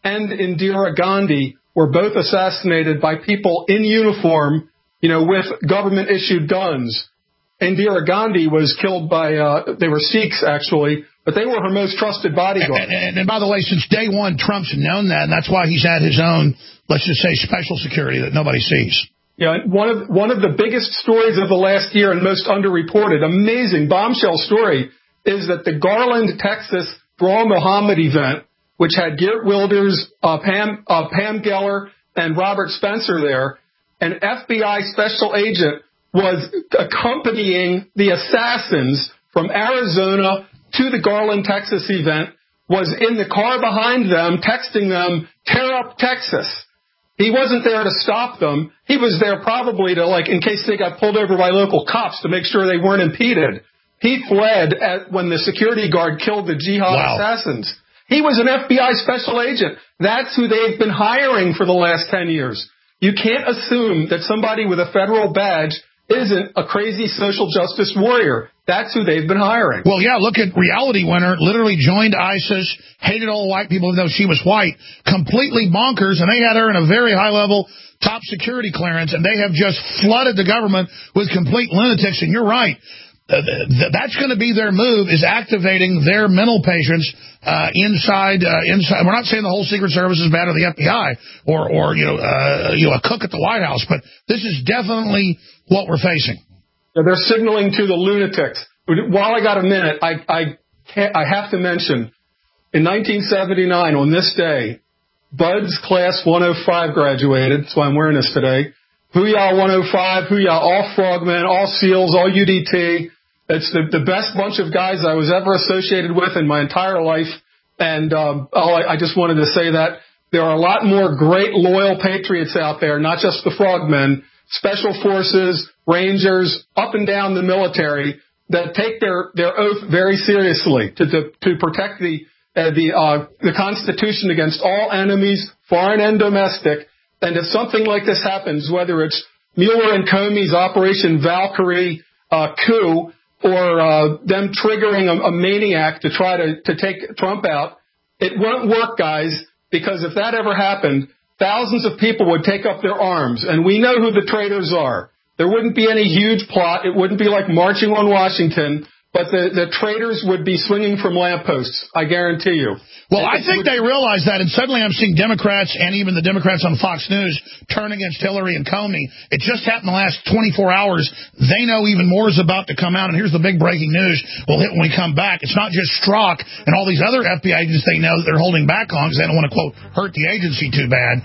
and Indira Gandhi were both assassinated by people in uniform, you know, with government-issued guns. Indira Gandhi was killed by, uh, they were Sikhs, actually, but they were her most trusted bodyguard. And, and, and by the way, since day one, Trump's known that, and that's why he's had his own, let's just say, special security that nobody sees. Yeah, one of one of the biggest stories of the last year and most underreported, amazing bombshell story, is that the Garland, Texas Brawl Muhammad event, which had Geert Wilders, uh, Pam, uh, Pam Geller, and Robert Spencer there, an F B I special agent was accompanying the assassins from Arizona to the Garland, Texas event, was in the car behind them, texting them, "Tear up Texas." He wasn't there to stop them. He was there probably to, like, in case they got pulled over by local cops to make sure they weren't impeded. He fled at, when the security guard killed the jihad wow. assassins. He was an F B I special agent. That's who they've been hiring for the last ten years. You can't assume that somebody with a federal badge isn't a crazy social justice warrior. That's who they've been hiring. Well, yeah, look at Reality Winner, literally joined ISIS, hated all white people even though she was white, completely bonkers, and they had her in a very high-level top security clearance, and they have just flooded the government with complete lunatics, and you're right. Uh, th- that's going to be their move, is activating their mental patients uh, inside. Uh, inside. We're not saying the whole Secret Service is bad or the F B I or, or you know, uh, you know, a cook at the White House, but this is definitely what we're facing. They're signaling to the lunatics. While I got a minute, I I, can't, I have to mention, in nineteen seventy-nine, on this day, Bud's Class one oh five graduated. That's why I'm wearing this today. Hooyah one oh five, Hooyah, all frogmen, all SEALs, all U D T. It's the, the best bunch of guys I was ever associated with in my entire life. And um, oh, I, I just wanted to say that there are a lot more great, loyal patriots out there, not just the frogmen, special forces, Rangers, up and down the military, that take their, their oath very seriously to, to, to protect the, uh, the, uh, the Constitution against all enemies, foreign and domestic. And if something like this happens, whether it's Mueller and Comey's Operation Valkyrie uh, coup or uh, them triggering a, a maniac to try to, to take Trump out, it won't work, guys, because if that ever happened, thousands of people would take up their arms, and we know who the traitors are. There wouldn't be any huge plot. It wouldn't be like marching on Washington. But the, the traitors would be swinging from lampposts, I guarantee you. Well, I think they realize that, and suddenly I'm seeing Democrats and even the Democrats on Fox News turn against Hillary and Comey. It just happened the last twenty-four hours. They know even more is about to come out, and here's the big breaking news we'll hit when we come back. It's not just Strzok and all these other F B I agents they know that they're holding back on because they don't want to, quote, hurt the agency too bad.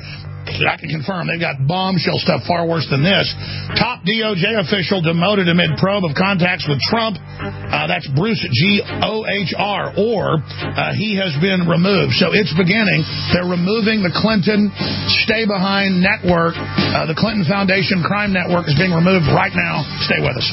I can confirm they've got bombshell stuff far worse than this. Top D O J official demoted amid probe of contacts with Trump. Uh, that's Bruce G O H R, or uh, he has been removed. So it's beginning. They're removing the Clinton Stay Behind Network. Uh, the Clinton Foundation Crime Network is being removed right now. Stay with us.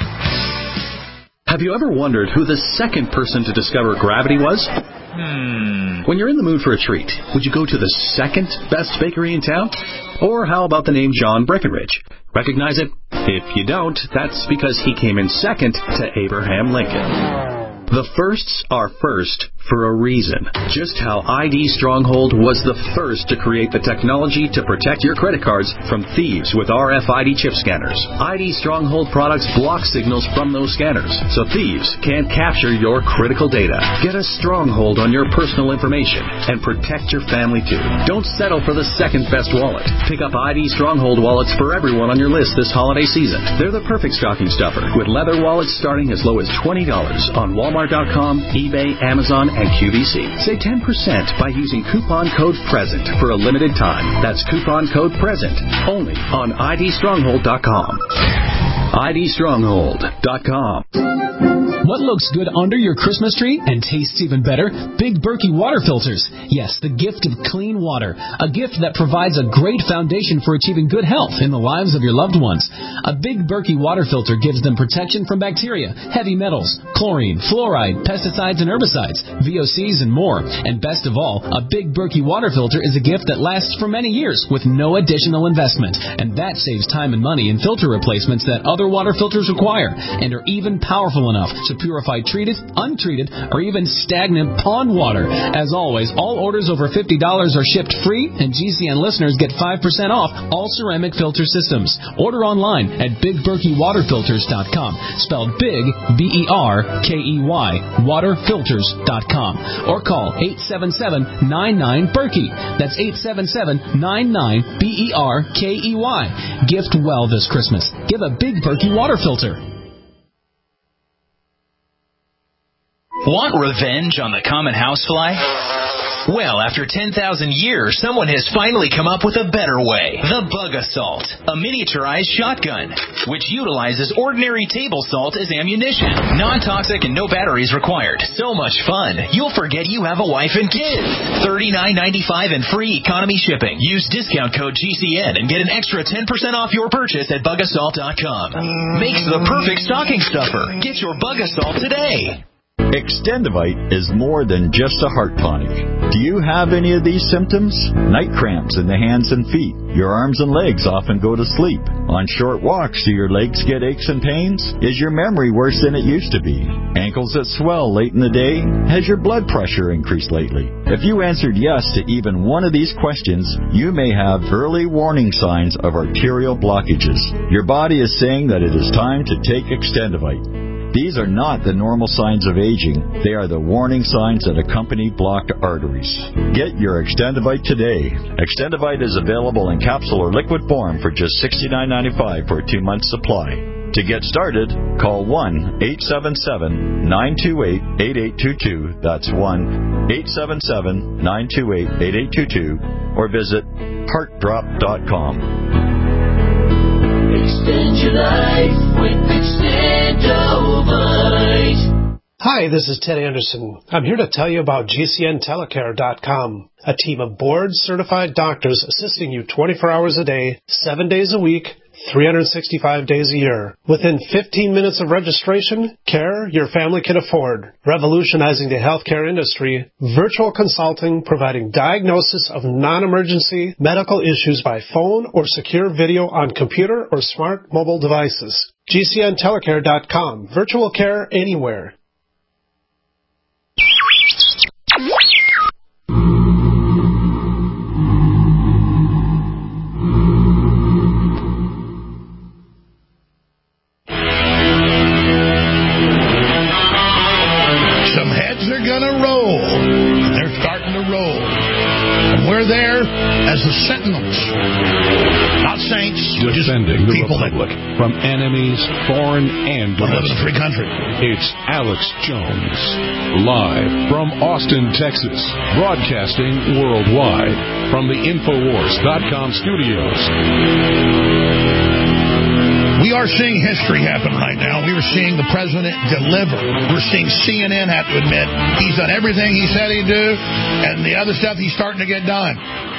Have you ever wondered who the second person to discover gravity was? Hmm. When you're in the mood for a treat, would you go to the second best bakery in town? Or how about the name John Breckenridge? Recognize it? If you don't, that's because he came in second to Abraham Lincoln. The firsts are first for a reason. Just how I D Stronghold was the first to create the technology to protect your credit cards from thieves with R F I D chip scanners. I D Stronghold products block signals from those scanners, so thieves can't capture your critical data. Get a stronghold on your personal information and protect your family too. Don't settle for the second best wallet. Pick up I D Stronghold wallets for everyone on your list this holiday season. They're the perfect stocking stuffer, with leather wallets starting as low as twenty dollars on Walmart dot com, eBay, Amazon, and Q V C. Save ten percent by using coupon code PRESENT for a limited time. That's coupon code PRESENT only on I D stronghold dot com. I D stronghold dot com. What looks good under your Christmas tree and tastes even better? Big Berkey water filters. Yes, the gift of clean water. A gift that provides a great foundation for achieving good health in the lives of your loved ones. A Big Berkey water filter gives them protection from bacteria, heavy metals, chlorine, fluoride, pesticides and herbicides, V O Cs and more. And best of all, a Big Berkey water filter is a gift that lasts for many years with no additional investment. And that saves time and money in filter replacements that other water filters require and are even powerful enough to purified treated, untreated, or even stagnant pond water. As always, all orders over fifty dollars are shipped free, and G C N listeners get five percent off all ceramic filter systems. Order online at big berkey water filters dot com, spelled big, B E R K E Y, water filters dot com, or call eight seven seven, nine nine, Berkey. That's eight seven seven, nine nine, B E R K E Y. Gift well this Christmas. Give a Big Berkey water filter. Want revenge on the common housefly? Well, after ten thousand years, someone has finally come up with a better way. The Bug Assault, a miniaturized shotgun, which utilizes ordinary table salt as ammunition. Non-toxic and no batteries required. So much fun, you'll forget you have a wife and kids. thirty-nine ninety-five and free economy shipping. Use discount code G C N and get an extra ten percent off your purchase at bug assault dot com. Makes the perfect stocking stuffer. Get your Bug Assault today. Extendivite is more than just a heart tonic. Do you have any of these symptoms? Night cramps in the hands and feet. Your arms and legs often go to sleep. On short walks, do your legs get aches and pains? Is your memory worse than it used to be? Ankles that swell late in the day? Has your blood pressure increased lately? If you answered yes to even one of these questions, you may have early warning signs of arterial blockages. Your body is saying that it is time to take Extendivite. These are not the normal signs of aging. They are the warning signs that accompany blocked arteries. Get your Extendivite today. Extendivite is available in capsule or liquid form for just sixty-nine ninety-five for a two-month supply. To get started, call one eight seven seven, nine two eight, eight eight two two. That's one eight seven seven, nine two eight, eight eight two two. Or visit heart drop dot com. Extend your life with Extendovite. Hi, this is Ted Anderson. I'm here to tell you about G C N telecare dot com, a team of board-certified doctors assisting you twenty-four hours a day, seven days a week, three hundred sixty-five days a year. Within fifteen minutes of registration, care your family can afford. Revolutionizing the healthcare industry, virtual consulting providing diagnosis of non-emergency medical issues by phone or secure video on computer or smart mobile devices. G C N telecare dot com. Virtual care anywhere. We're there as the sentinels, not saints, defending the people Republic that, from enemies, foreign and domestic. Live in a free country. It's Alex Jones, live from Austin, Texas, broadcasting worldwide from the Infowars dot com studios. We are seeing history happen right now. We are seeing the president deliver. We're seeing C N N have to admit he's done everything he said he'd do, and the other stuff he's starting to get done.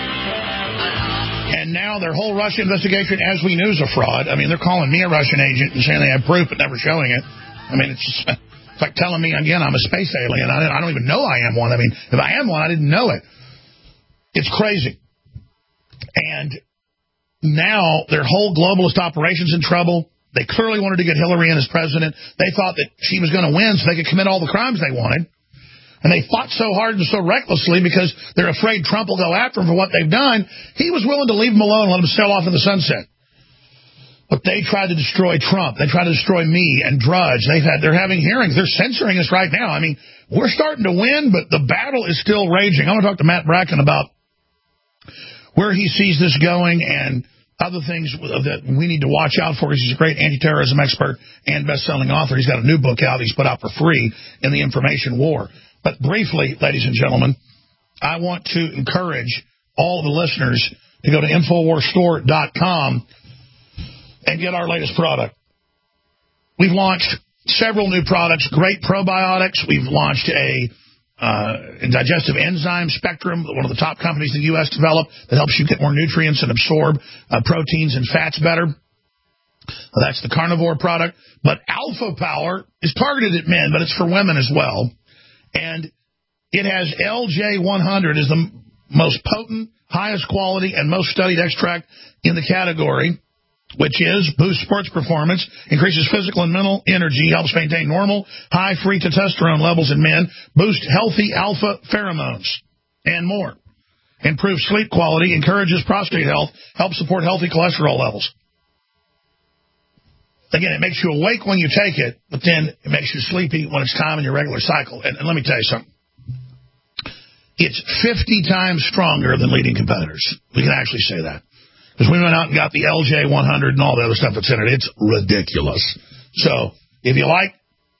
And now their whole Russia investigation, as we knew, is a fraud. I mean, they're calling me a Russian agent and saying they have proof but never showing it. I mean, it's just, it's like telling me, again, I'm a space alien. I don't even know I am one. I mean, if I am one, I didn't know it. It's crazy. And now their whole globalist operation's in trouble. They clearly wanted to get Hillary in as president. They thought that she was going to win so they could commit all the crimes they wanted. And they fought so hard and so recklessly because they're afraid Trump will go after them for what they've done. He was willing to leave them alone and let them sail off in the sunset. But they tried to destroy Trump. They tried to destroy me and Drudge. They've had, they're having hearings. They're censoring us right now. I mean, we're starting to win, but the battle is still raging. I want to talk to Matt Bracken about where he sees this going and other things that we need to watch out for. He's a great anti-terrorism expert and best-selling author. He's got a new book out he's put out for free, In the Information War. But briefly, ladies and gentlemen, I want to encourage all the listeners to go to Infowars store dot com and get our latest product. We've launched several new products, great probiotics. We've launched a uh, digestive enzyme Spectrum, one of the top companies in the U S developed, that helps you get more nutrients and absorb uh, proteins and fats better. Uh, that's the carnivore product. But Alpha Power is targeted at men, but it's for women as well. And it has L J one hundred as the most potent, highest quality, and most studied extract in the category. which is boosts sports performance, increases physical and mental energy, helps maintain normal, high free testosterone levels in men, boosts healthy alpha pheromones, and more. Improves sleep quality, encourages prostate health, helps support healthy cholesterol levels. Again, it makes you awake when you take it, but then it makes you sleepy when it's time in your regular cycle. And, and let me tell you something. It's fifty times stronger than leading competitors. We can actually say that. Because we went out and got the L J one hundred and all the other stuff that's in it. It's ridiculous. So, if you like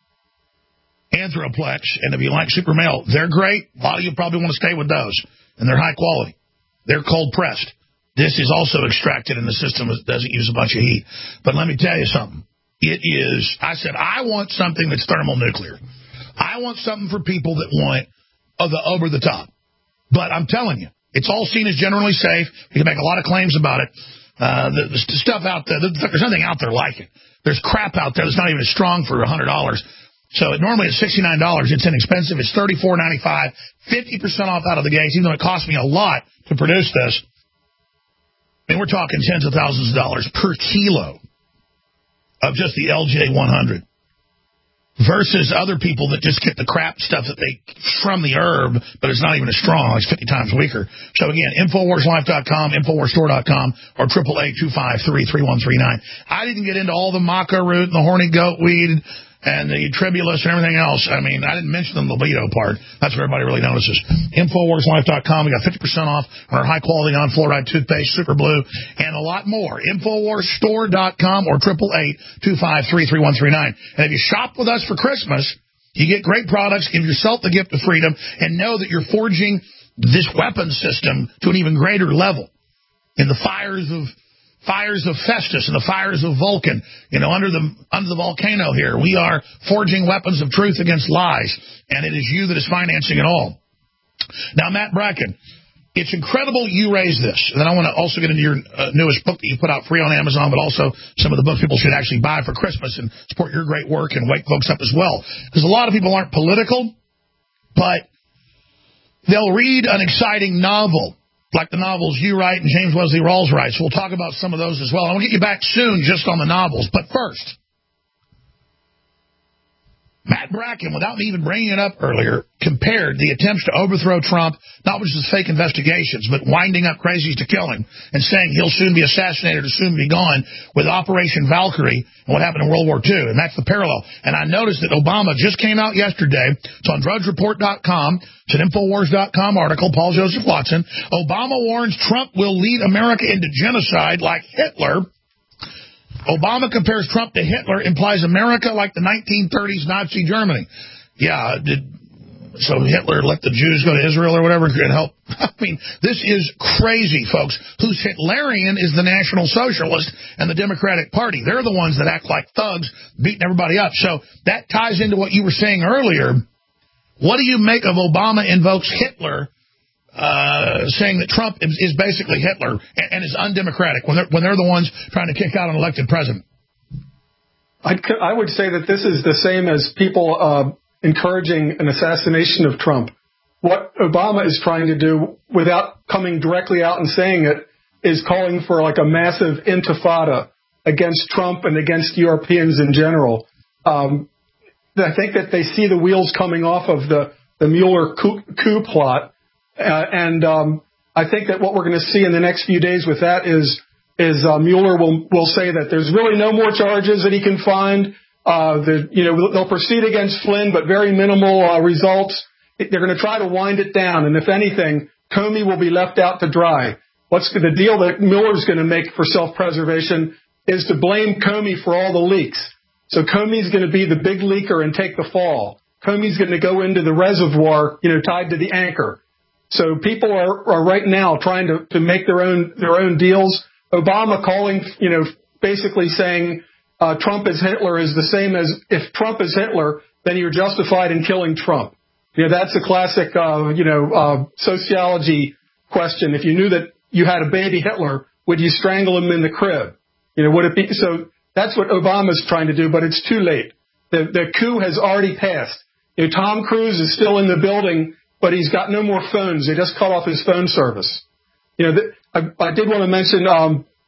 Anthroplex and if you like Super Male, they're great. A lot of you probably want to stay with those. And they're high quality. They're cold pressed. This is also extracted in the system. It doesn't use a bunch of heat. But let me tell you something. It is, I said, I want something that's thermonuclear. I want something for people that want uh, the over the top. But I'm telling you, it's all seen as generally safe. We can make a lot of claims about it. Uh, the, the stuff out there, there's nothing out there like it. There's crap out there that's not even as strong for one hundred dollars. So it normally it's sixty-nine dollars. It's inexpensive. It's thirty-four ninety-five, fifty percent off out of the gate, even though it cost me a lot to produce this. I mean, we're talking tens of thousands of dollars per kilo of just the L J one hundred versus other people that just get the crap stuff that they from the herb, but it's not even as strong. It's fifty times weaker. So again, Infowars Life dot com, Infowars Store dot com, or triple eight two five three three one three nine. I didn't get into all the maca root and the horny goat weed and the tribulus and everything else. I mean, I didn't mention the libido part. That's what everybody really notices. Infowars Life dot com. We got fifty percent off on our high-quality non-fluoride toothpaste, Super Blue, and a lot more. Infowars Store dot com or triple eight two five three three one three nine. And if you shop with us for Christmas, you get great products, give yourself the gift of freedom, and know that you're forging this weapon system to an even greater level. In the fires of Fires of Festus and the fires of Vulcan, you know, under the under the volcano here. We are forging weapons of truth against lies, and it is you that is financing it all. Now, Matt Bracken, it's incredible you raised this. And then I want to also get into your uh, newest book that you put out free on Amazon, but also some of the books people should actually buy for Christmas and support your great work and wake folks up as well. Because a lot of people aren't political, but they'll read an exciting novel, like the novels you write and James Wesley Rawls writes. So we'll talk about some of those as well. I want to get you back soon just on the novels. But first, Matt Bracken, without me even bringing it up earlier, compared the attempts to overthrow Trump, not just fake investigations, but winding up crazies to kill him and saying he'll soon be assassinated or soon be gone, with Operation Valkyrie and what happened in World War Two. And that's the parallel. And I noticed that Obama just came out yesterday. It's on drudge report dot com. It's an Infowars dot com article, Paul Joseph Watson. Obama warns Trump will lead America into genocide like Hitler. Obama compares Trump to Hitler, implies America like the nineteen thirties Nazi Germany. Yeah, did, so Hitler let the Jews go to Israel or whatever and help. I mean, this is crazy, folks. Who's Hitlerian is the National Socialist and the Democratic Party. They're the ones that act like thugs, beating everybody up. So that ties into what you were saying earlier. What do you make of Obama invokes Hitler, Uh, saying that Trump is, is basically Hitler and, and is undemocratic when they're, when they're the ones trying to kick out an elected president? I'd, I would say that this is the same as people uh, encouraging an assassination of Trump. What Obama is trying to do, without coming directly out and saying it, is calling for like a massive intifada against Trump and against Europeans in general. Um, I think that they see the wheels coming off of the, the Mueller coup, coup plot. Uh, and um, I think that what we're going to see in the next few days with that is is uh, Mueller will will say that there's really no more charges that he can find. Uh, the, you know, they'll proceed against Flynn, but very minimal uh, results. They're going to try to wind it down, and if anything, Comey will be left out to dry. What's the deal that Mueller's going to make for self-preservation is to blame Comey for all the leaks. So Comey's going to be the big leaker and take the fall. Comey's going to go into the reservoir, you know, tied to the anchor. So people are, are right now trying to, to make their own their own deals. Obama calling, you know, basically saying uh, Trump is Hitler is the same as if Trump is Hitler, then you're justified in killing Trump. You know, that's a classic, uh, you know, uh, sociology question. If you knew that you had a baby Hitler, would you strangle him in the crib? You know, would it be? So that's what Obama's trying to do, but it's too late. The, the coup has already passed. You know, Tom Cruise is still in the building, but he's got no more phones. They just cut off his phone service. You know, th- I, I did want to mention um,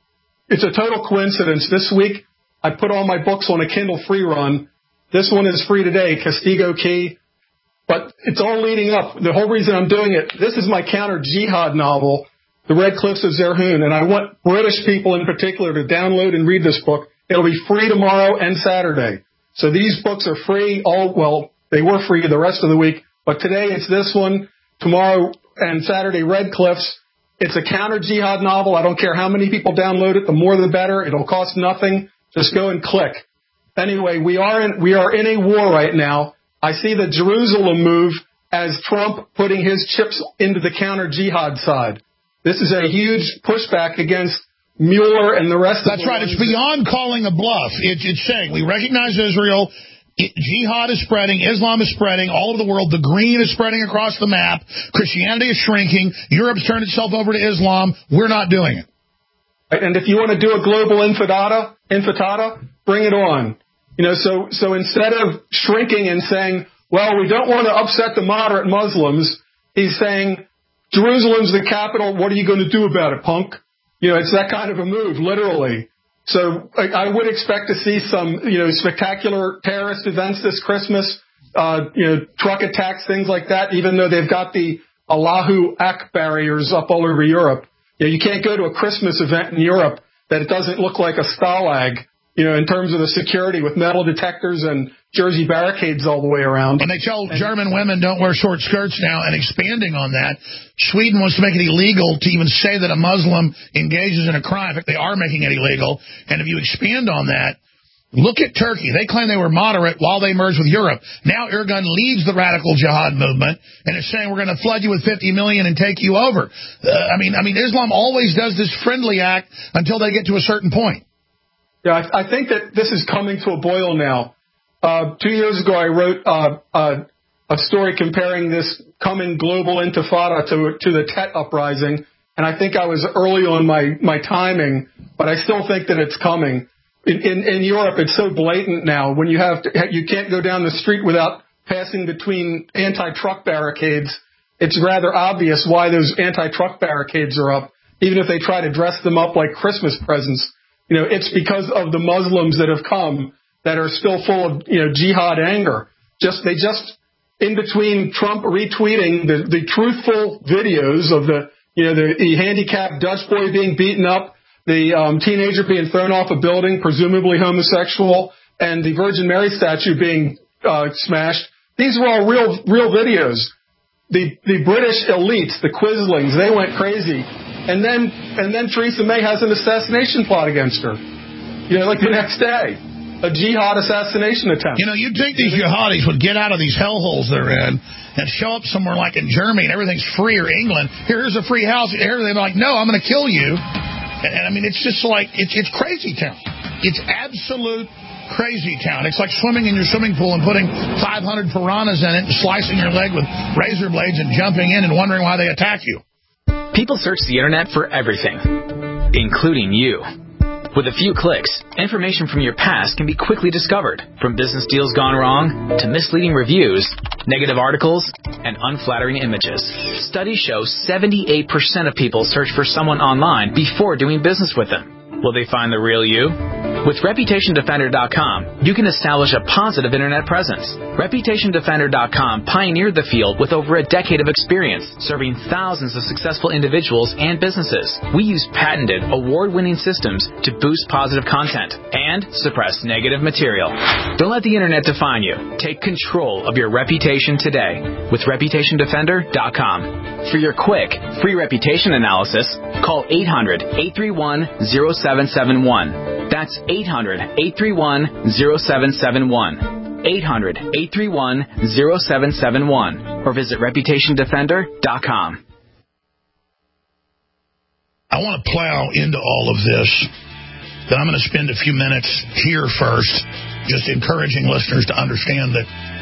it's a total coincidence. This week, I put all my books on a Kindle free run. This one is free today, Castigo Key. But it's all leading up. The whole reason I'm doing it, this is my counter-jihad novel, The Red Cliffs of Zerhoun, and I want British people in particular to download and read this book. It'll be free tomorrow and Saturday. So these books are free. All well, they were free the rest of the week, but today it's this one, tomorrow and Saturday, Red Cliffs. It's a counter-jihad novel. I don't care how many people download it. The more the better. It'll cost nothing. Just go and click. Anyway, we are in we are in a war right now. I see the Jerusalem move as Trump putting his chips into the counter-jihad side. This is a huge pushback against Mueller and the rest That's of the right. It's beyond calling a bluff. It, it's saying we recognize Israel. It, jihad is spreading. Islam is spreading all over the world. The green is spreading across the map. Christianity is shrinking. Europe's turned itself over to Islam. We're not doing it. And if you want to do a global infidada, infidada, bring it on. You know, so so instead of shrinking and saying, well, we don't want to upset the moderate Muslims, he's saying, Jerusalem's the capital. What are you going to do about it, punk? You know, it's that kind of a move, literally. So I, I would expect to see some, you know, spectacular terrorist events this Christmas, uh, you know, truck attacks, things like that, even though they've got the Allahu Akbar barriers up all over Europe. You know, you can't go to a Christmas event in Europe that it doesn't look like a stalag, you know, in terms of the security with metal detectors and Jersey barricades all the way around. And they tell German women don't wear short skirts now, and expanding on that, Sweden wants to make it illegal to even say that a Muslim engages in a crime. In fact, they are making it illegal. And if you expand on that, look at Turkey. They claim they were moderate while they merged with Europe. Now Erdogan leads the radical jihad movement and is saying we're going to flood you with fifty million and take you over. Uh, I mean, I mean, Islam always does this friendly act until they get to a certain point. Yeah, I, I think that this is coming to a boil now. Uh, two years ago, I wrote uh, uh, a story comparing this coming global intifada to to the Tet uprising, and I think I was early on my, my timing, but I still think that it's coming. In, in, in Europe, it's so blatant now. When you have to, you can't go down the street without passing between anti-truck barricades. It's rather obvious why those anti-truck barricades are up, even if they try to dress them up like Christmas presents. You know, it's because of the Muslims that have come that are still full of, you know, jihad anger. Just they just in between Trump retweeting the, the truthful videos of the, you know, the, the handicapped Dutch boy being beaten up, the um, teenager being thrown off a building, presumably homosexual, and the Virgin Mary statue being uh, smashed. These were all real, real videos. The the British elites, the Quislings, they went crazy, and then and then Theresa May has an assassination plot against her. You know, like the next day, a jihad assassination attempt. You know, you'd think these jihadis would get out of these hellholes they're in and show up somewhere like in Germany and everything's free, or England. Here's a free house. Here they're like, no, I'm going to kill you. And, and I mean, it's just like it's it's crazy town. It's absolute crazy town. It's like swimming in your swimming pool and putting five hundred piranhas in it and slicing your leg with razor blades and jumping in and wondering why they attack you. People search the internet for everything, including you. With a few clicks, information from your past can be quickly discovered, from business deals gone wrong to misleading reviews, negative articles, and unflattering images. Studies show seventy-eight percent of people search for someone online before doing business with them. Will they find the real you? With Reputation Defender dot com, you can establish a positive internet presence. Reputation Defender dot com pioneered the field with over a decade of experience, serving thousands of successful individuals and businesses. We use patented, award-winning systems to boost positive content and suppress negative material. Don't let the internet define you. Take control of your reputation today with Reputation Defender dot com. For your quick, free reputation analysis, call eight hundred, eight three one, zero seven seven one. That's eight hundred, eight three one, zero seven seven one. eight hundred, eight three one, zero seven seven one. Or visit Reputation Defender dot com. I want to plow into all of this. Then I'm going to spend a few minutes here first, just encouraging listeners to understand that